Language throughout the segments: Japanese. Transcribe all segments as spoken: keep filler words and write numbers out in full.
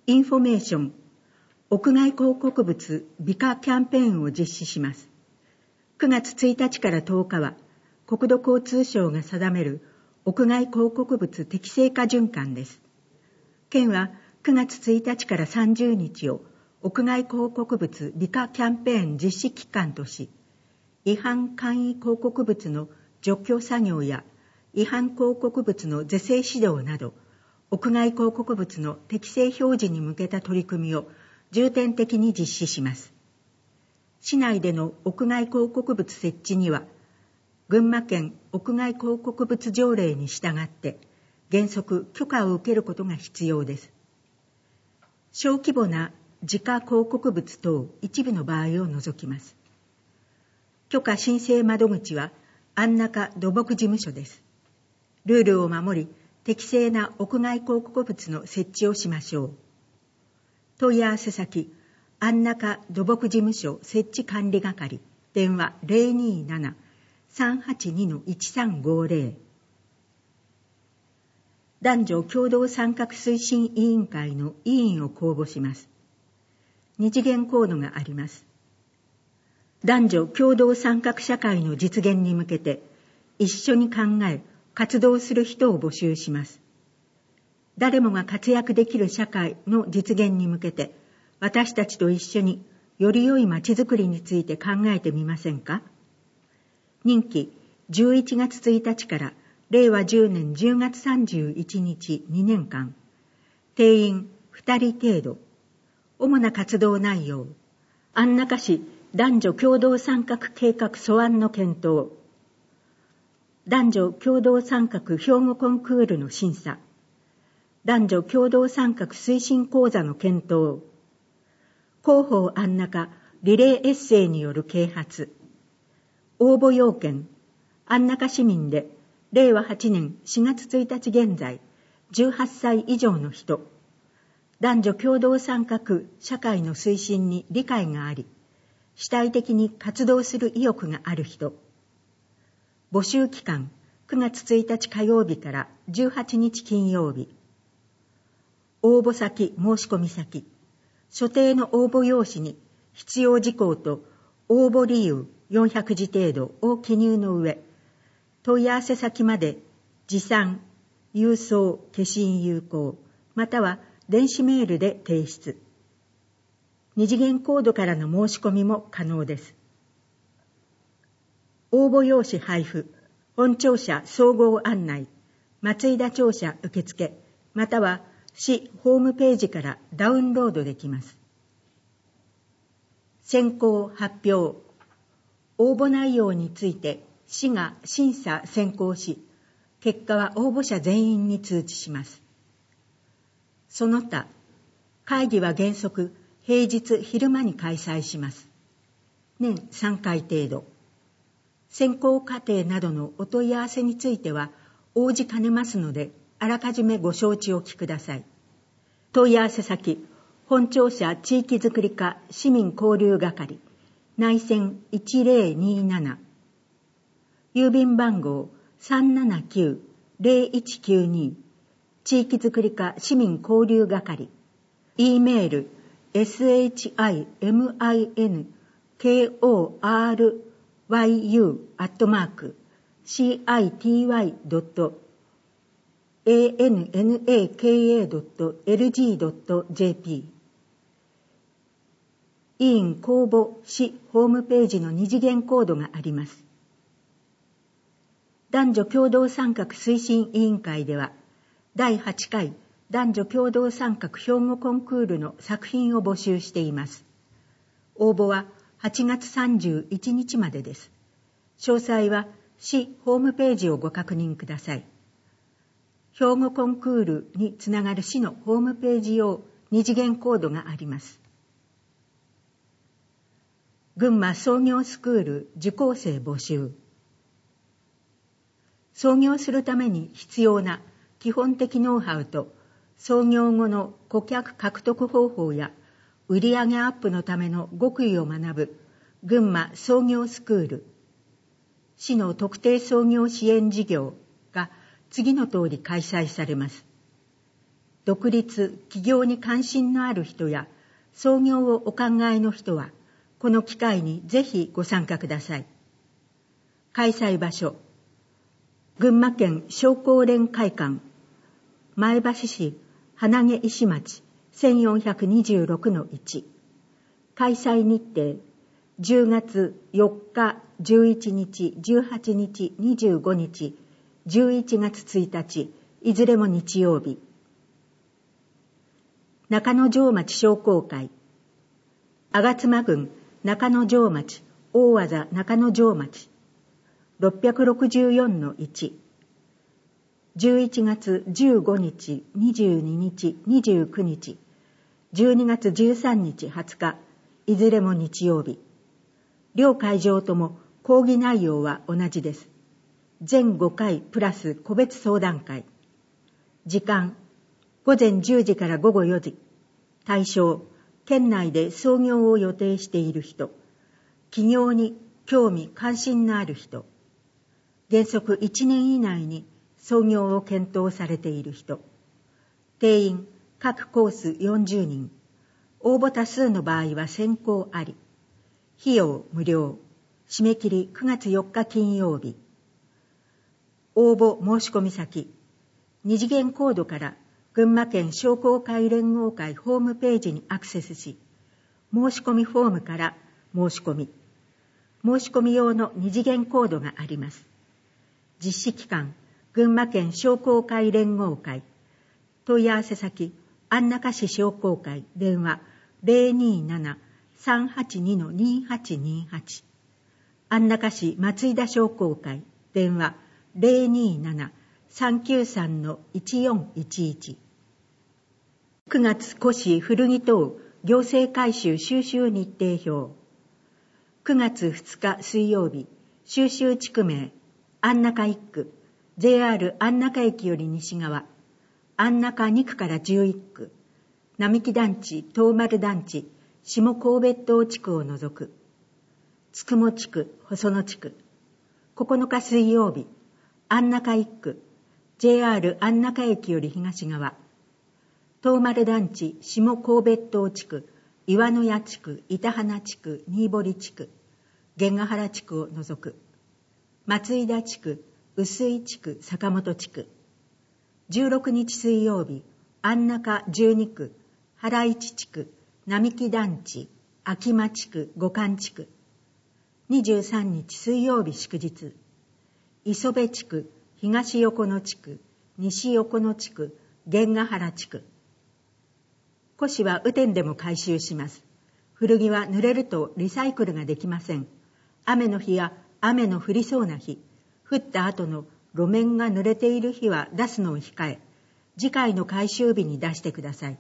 インフォメーション、屋外広告物美化キャンペーンを実施します。くがつついたちからとおかは、国土交通省が定める屋外広告物適正化循環です。県はくがつついたちからさんじゅうにちを屋外広告物美化キャンペーン実施期間とし、違反簡易広告物の除去作業や違反広告物の是正指導など、屋外広告物の適正表示に向けた取り組みを重点的に実施します。市内での屋外広告物設置には、群馬県屋外広告物条例に従って原則許可を受けることが必要です。小規模な自家広告物等一部の場合を除きます。許可申請窓口は安中土木事務所です。ルールを守り、適正な屋外広告物の設置をしましょう。問い合わせ先、安中土木事務所設置管理係、電話 ゼロにーなな さんはちに いちさんごゼロ。男女共同参画推進委員会の委員を公募します。二次元コードがあります。男女共同参画社会の実現に向けて、一緒に考え、活動する人を募集します。誰もが活躍できる社会の実現に向けて、私たちと一緒により良いまちづくりについて考えてみませんか？任期じゅういちがつついたちかられいわじゅうねんじゅうがつさんじゅういちにちにねんかん、定員ふたり程度、主な活動内容、安中市男女共同参画計画素案の検討、男女共同参画標語コンクールの審査、男女共同参画推進講座の検討、広報安中リレーエッセイによる啓発、応募要件、安中市民でれいわはちねんしがつついたち現在じゅうはっさい以上の人、男女共同参画社会の推進に理解があり、主体的に活動する意欲がある人。募集期間くがつついたち火曜日からじゅうはちにち金曜日。応募先申し込み先、所定の応募用紙に必要事項と応募理由よんひゃくじ程度を記入の上、問い合わせ先まで持参、郵送、消印有効、または電子メールで提出。二次元コードからの申し込みも可能です。応募用紙配布、本庁舎総合案内、松井田庁舎受付、または市ホームページからダウンロードできます。選考発表、応募内容について市が審査選考し、結果は応募者全員に通知します。その他、会議は原則平日昼間に開催します。年さんかい程度。選考過程などのお問い合わせについては応じかねますので、あらかじめご承知おきください。問い合わせ先、本庁舎地域づくり課市民交流係、内線いちぜろになな、郵便番号 さんななきゅうぜろいちきゅうに、地域づくり課市民交流係、E メール シミンコルユー アットマーク シティドット アンナカ ドット エルジー ドット ジェーピー。委員公募市ホームページの二次元コードがあります。男女共同参画推進委員会では、だいはちかい男女共同参画標語コンクールの作品を募集しています。応募ははちがつさんじゅういちにちまでです。詳細は市ホームページをご確認ください。標語コンクールにつながる市のホームページ用二次元コードがあります。群馬創業スクール受講生募集。創業するために必要な基本的ノウハウと創業後の顧客獲得方法や売上アップのための極意を学ぶ群馬創業スクール。市の特定創業支援事業が次の通り開催されます。 独立、起業に関心のある人や創業をお考えの人は、この機会にぜひご参加ください。開催場所、群馬県商工連会館、前橋市花毛石町 せんよんひゃくにじゅうろくのいち。開催日程、じゅうがつよっか、じゅういちにち、じゅうはちにち、にじゅうごにち、じゅういちがつついたち、いずれも日曜日。中之条町商工会、吾妻郡中之条町、大字中之条町、ろっぴゃくろくじゅうよんのいち。じゅういちがつじゅうごにち、にじゅうににち、にじゅうくにち、じゅうにがつじゅうさんにち、はつか、いずれも日曜日。両会場とも講義内容は同じです。全ごかいプラス個別相談会。時間、ごぜんじゅうじからごごよじ。対象、県内で創業を予定している人、起業に興味関心のある人、原則いちねん以内に創業を検討されている人、定員各コースよんじゅうにん、応募多数の場合は選考あり、費用無料、締め切りくがつよっか金曜日。応募申し込み先、二次元コードから群馬県商工会連合会ホームページにアクセスし、申し込みフォームから申し込み、申し込み用の二次元コードがあります。実施期間、群馬県商工会連合会、問い合わせ先、安中市商工会、電話 ゼロにーなな さんはちに にはちにはち、安中市松井田商工会、電話 ゼロにーなな さんきゅうさん いちよんいちいち。くがつ古市古着等行政回収収集日程表。くがつふつか水曜日、収集地区名、安中いっく、ジェイアール 安中駅より西側、安中にくからじゅういっく、並木団地、東丸団地、下神戸島地区を除く、つくも地区、細野地区。ここのか水曜日、安中いっく、ジェイアール 安中駅より東側、東丸団地、下神戸島地区、岩の谷地区、板花地区、新堀地区、源ヶ原地区を除く、松井田地区、臼井地区、坂本地区。じゅうろくにち水曜日、安中じゅうにく、原市地区、並木団地、秋間地区、五冠地区。にじゅうさんにち水曜日祝日、磯部地区、東横野地区、西横野地区、源ヶ原地区。古紙は雨天でも回収します。古着は濡れるとリサイクルができません。雨の日や雨の降りそうな日、降った後の路面が濡れている日は出すのを控え、次回の回収日に出してください。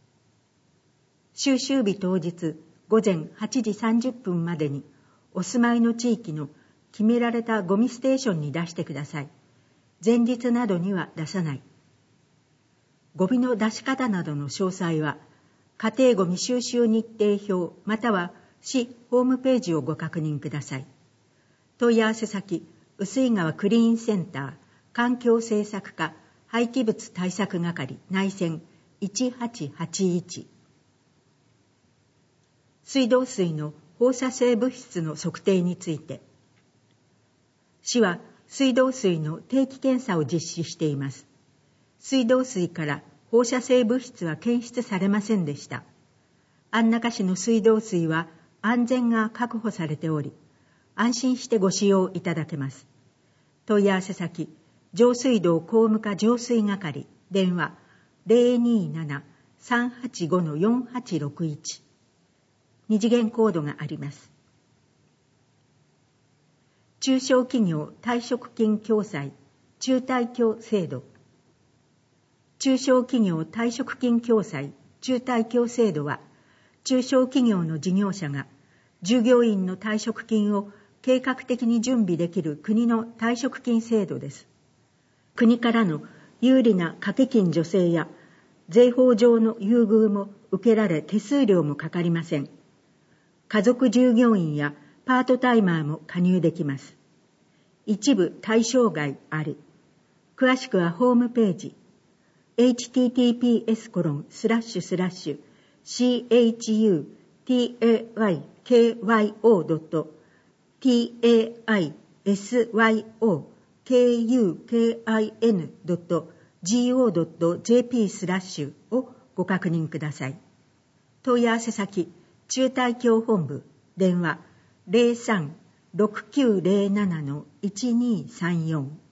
収集日当日ごぜんはちじさんじゅっぷんまでにお住まいの地域の決められたゴミステーションに出してください。前日などには出さない。ゴミの出し方などの詳細は、家庭ゴミ収集日程表または市ホームページをご確認ください。問い合わせ先、臼井川クリーンセンター、環境政策課、廃棄物対策係、内線いちはちはちいち。水道水の放射性物質の測定について、市は水道水の定期検査を実施しています。水道水から放射性物質は検出されませんでした。安中市の水道水は安全が確保されており、安心してご使用いただけます。問い合わせ先、上水道公務課上水係、電話 ゼロにーなな さんはちご よんはちろくいち。二次元コードがあります。中小企業退職金共済中退協制度。中小企業退職金共済中退協制度は、中小企業の事業者が従業員の退職金を計画的に準備できる国の退職金制度です。国からの有利な掛け金助成や税法上の優遇も受けられ、手数料もかかりません。家族従業員やパートタイマーも加入できます。一部対象外あり。詳しくはホームページ、 エイチティーティーピーエスコロンスラッシュスラッシュシーエイチユーティーエーワイケーワイオードットティーエーアイエスワイオーケーユーケーアイエヌドットジーオードットジェーピースラッシュをご確認ください。問い合わせ先、中台教本部、電話 ゼロさん ろくきゅうゼロなな いちにさんよん。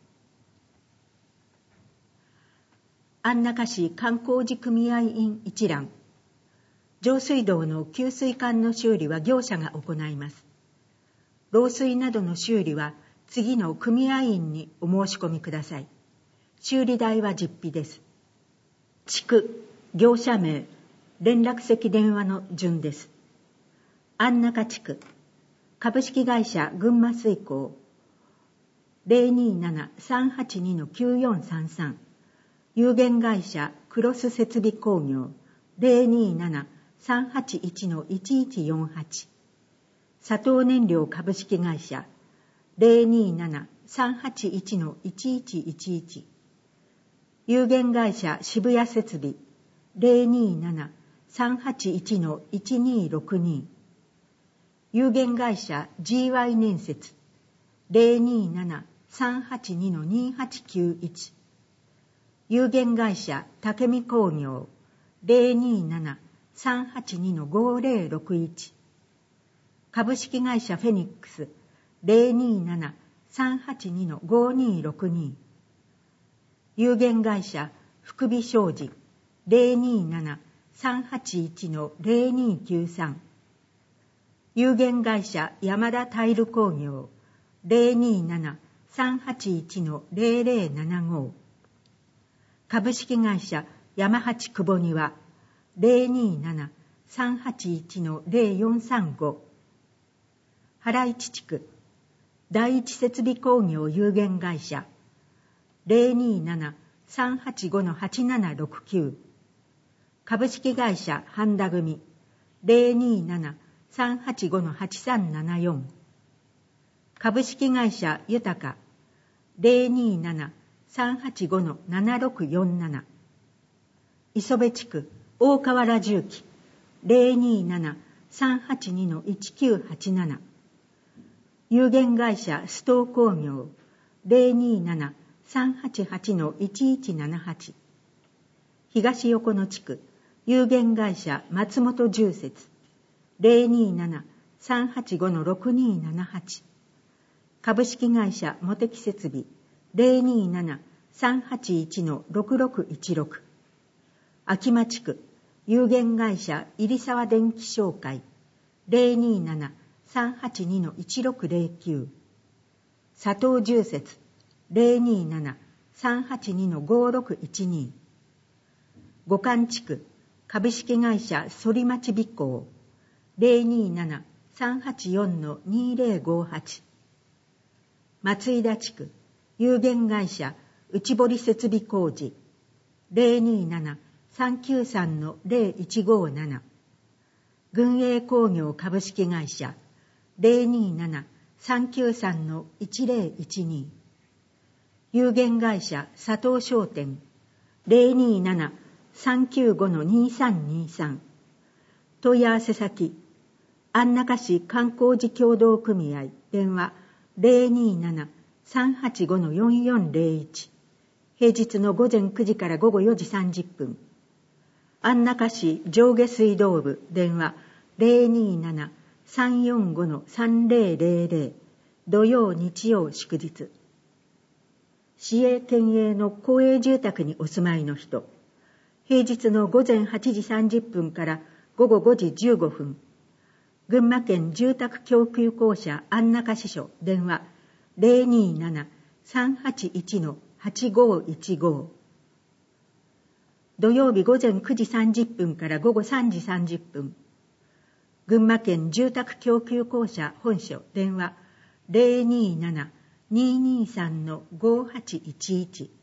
安中市観光地組合員一覧。上水道の給水管の修理は業者が行います。漏水などの修理は次の組合員にお申し込みください。修理代は実費です。地区、業者名、連絡先電話の順です。安中地区、株式会社群馬水工 ゼロにーななさんはちにのきゅうよんさんさん、有限会社クロス設備工業 ゼロにーななさんはちいちのいちいちよんはち、佐藤燃料株式会社 ゼロにーななさんはちいちのいちいちいちいち、有限会社渋谷設備 ゼロにーななさんはちいちのいちにーろくに、有限会社 ジーワイ 年設 ゼロにーななさんはちにのにはちきゅういち、有限会社武見工業 ゼロにーななさんはちにのごゼロろくいち、株式会社フェニックス ゼロにーななさんはちにのごにーろくに、有限会社福美商事 ゼロにーななさんはちいちのゼロにーきゅうさん、有限会社山田タイル工業 ゼロにーななさんはちいちのゼロゼロななご、株式会社山八久保庭 ゼロにーななさんはちいちのゼロよんさんご、原市地区第一設備工業有限会社 ゼロにーななさんはちごのはちななろくきゅう、株式会社半田組 ゼロにーななさんはちごのはちさんななよん、株式会社豊か ゼロにーななさんはちごのななろくよんなな、磯部地区大河原重機 ゼロにーななさんはちにのいちきゅうはちなな、有限会社ストー工業 ゼロにーななさんはちはちのいちいちななはち、東横野地区有限会社松本重設 ゼロにーななさんはちごのろくにーななはち、株式会社茂木設備 ゼロにーななさんはちいちのろくろくいちろく、秋間地区有限会社入沢電機商会 ゼロにーななさんはちにのいちろくゼロきゅう、佐藤重設 ゼロにーななさんはちにのごろくいちに、五関地区株式会社反町美工 ゼロにーななさんはちよんのにゼロごはち、松井田地区有限会社内堀設備工事 ゼロにーななさんきゅうさんのゼロいちごなな、軍営工業株式会社 ゼロにーななさんきゅうさんのいちゼロいちに、有限会社佐藤商店 ゼロにーななさんきゅうごのにさんにさん、問い合わせ先安中市観光地協同組合電話 ゼロにーななさんはちごのよんよんゼロいち、平日の午前くじから午後よじさんじゅっぷん、安中市上下水道部電話 ゼロにーななさんよんごのさんゼロゼロゼロ、土曜日曜祝日、市営県営の公営住宅にお住まいの人、平日の午前はちじさんじゅっぷんから午後ごじじゅうごふん、群馬県住宅供給公社安中支所電話 ゼロにーななさんはちいちのはちごいちご、土曜日午前くじさんじゅっぷんから午後さんじさんじゅっぷん、群馬県住宅供給公社本所電話 ゼロにーななにーにーさんのごはちいちいち、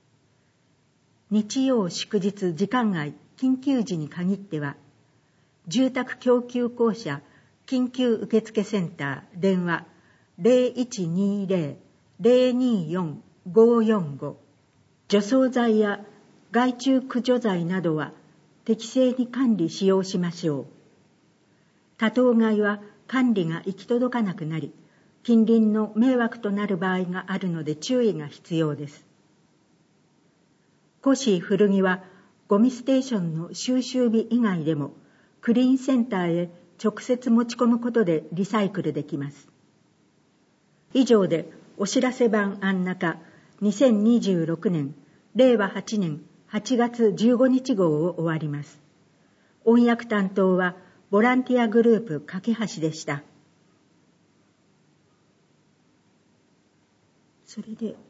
日曜祝日時間外緊急時に限っては住宅供給公社緊急受付センター電話 ゼロいちにーゼロ ゼロにーよん ごーよんご、除草剤や害虫駆除剤などは適正に管理使用しましょう。多頭飼いは管理が行き届かなくなり、近隣の迷惑となる場合があるので注意が必要です。古紙古着はゴミステーションの収集日以外でもクリーンセンターへ直接持ち込むことでリサイクルできます。以上でお知らせ版安中にせんにじゅうろくねんれいわはちねんはちがつじゅうごにち号を終わります。音訳担当はボランティアグループ架け橋でした。それで